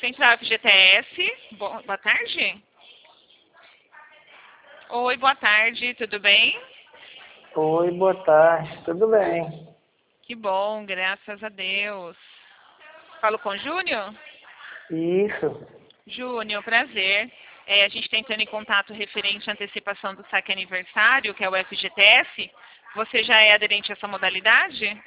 Central FGTS. Boa tarde. Oi, boa tarde, tudo bem? Oi, boa tarde, tudo bem? Que bom, graças a Deus. Falo com o Júnior? Isso. Júnior, prazer. A gente está entrando em contato referente à antecipação do saque aniversário, que é o FGTS. Você já é aderente a essa modalidade?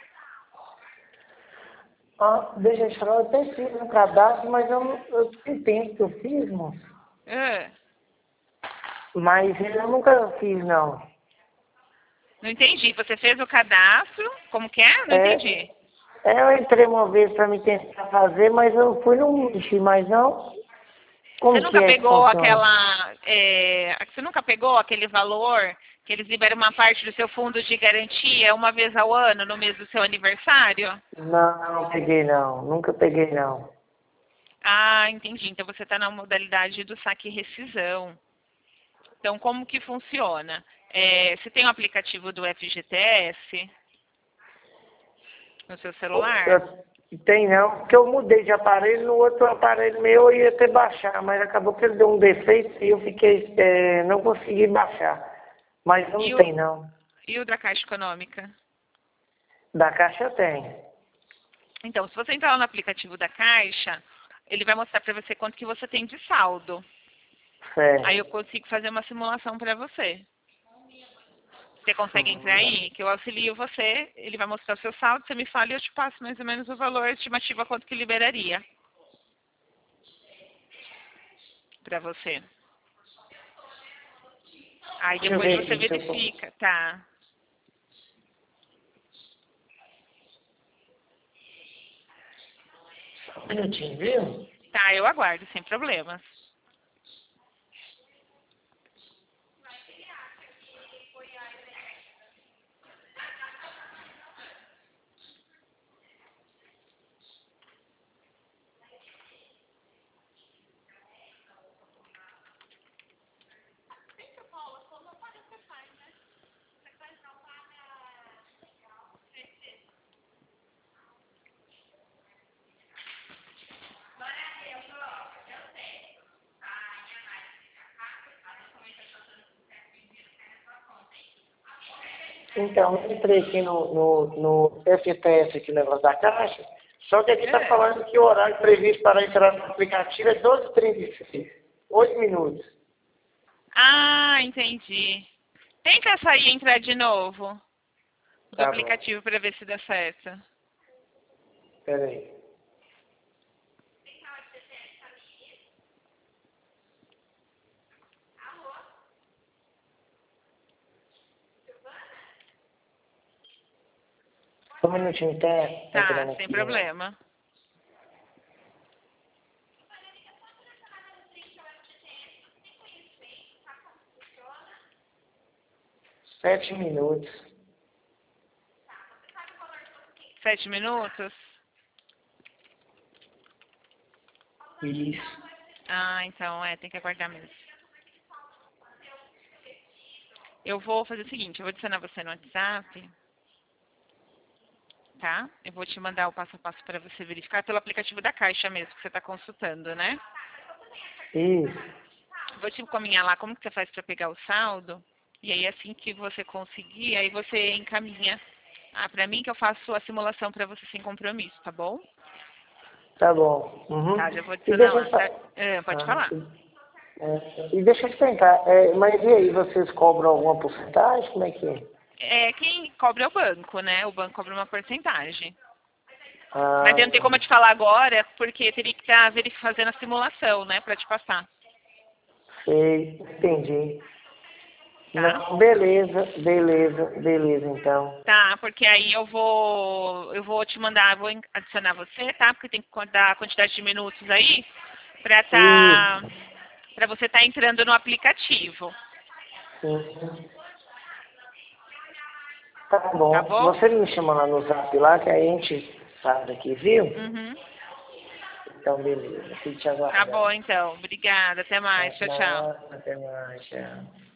Deixa eu te falar, eu até fiz um cadastro, mas eu tem tempo que eu fiz, moço. Ah, Mas eu nunca fiz, não. não entendi. Você fez o cadastro? Como que é? Não entendi. Eu entrei uma vez para me tentar fazer, mas eu fui não mexi mais não. Você Como que nunca é que pegou funciona? você nunca pegou aquele valor que eles liberam uma parte do seu fundo de garantia uma vez ao ano, no mês do seu aniversário? Não peguei não, nunca peguei não. Ah, entendi. Então você está na modalidade do saque e rescisão. Então, como que funciona? Você tem o aplicativo do FGTS no seu celular? Tem não, porque eu mudei de aparelho, no outro aparelho meu eu ia ter baixar, mas acabou que ele deu um defeito e eu fiquei, não consegui baixar. Mas não E tem não. e o da Caixa Econômica? Da Caixa eu tenho. Então, se você entrar lá no aplicativo da Caixa, ele vai mostrar para você quanto que você tem de saldo. Aí eu Certo. consigo fazer uma simulação para você. Você consegue entrar aí? Que eu auxilio você, ele vai mostrar o seu saldo, você me fala e eu te passo mais ou menos o valor estimativa quanto que liberaria para você. Aí Deixa eu depois ver você aqui se eu verifica, tá? só um minutinho, viu? Tá, eu aguardo, sem problemas. Então, eu entrei aqui no FTS, aqui, no negócio da Caixa, só que aqui está É. falando que o horário previsto para entrar no aplicativo é 12h36, 8 minutos. Ah, entendi. Tenta sair e entrar de novo do Tá bom, aplicativo para ver se dá certo. peraí. Só um minutinho, tá Tá, entrando sem aqui de novo. problema. 7 minutos. 7 minutos? Isso. Ah, então tem que aguardar mesmo. Eu vou fazer o seguinte, eu vou adicionar você no WhatsApp, tá? Eu vou te mandar o passo a passo para você verificar pelo aplicativo da Caixa mesmo, que você está consultando, né? Isso. Vou te encaminhar lá como que você faz para pegar o saldo, e aí assim que você conseguir, aí você encaminha para mim que eu faço a simulação para você sem compromisso, tá bom? Tá bom. Uhum. Tá, já vou E adicionar deixa eu lá, te tá? fa- Pode ah, falar. e deixa eu te perguntar, mas e aí, vocês cobram alguma porcentagem? Como é que é? Quem cobra é o banco, né? O banco cobra uma porcentagem. Mas Ah, eu não tenho como eu te falar agora, porque teria que estar fazendo a simulação, né, para te passar, sei, entendi. tá? Não, beleza, beleza, beleza, então. Tá, porque aí eu vou te mandar, vou adicionar você, tá? Porque tem que dar a quantidade de minutos aí Isso, para você estar entrando no aplicativo, sim. Tá tá bom. bom? Você me chama lá no zap lá, que a gente sabe aqui, viu? Uhum. Então, beleza. Fique te Tá bom, aguardando. então. Obrigada. Até mais. Tchau, tchau. Até mais, tchau.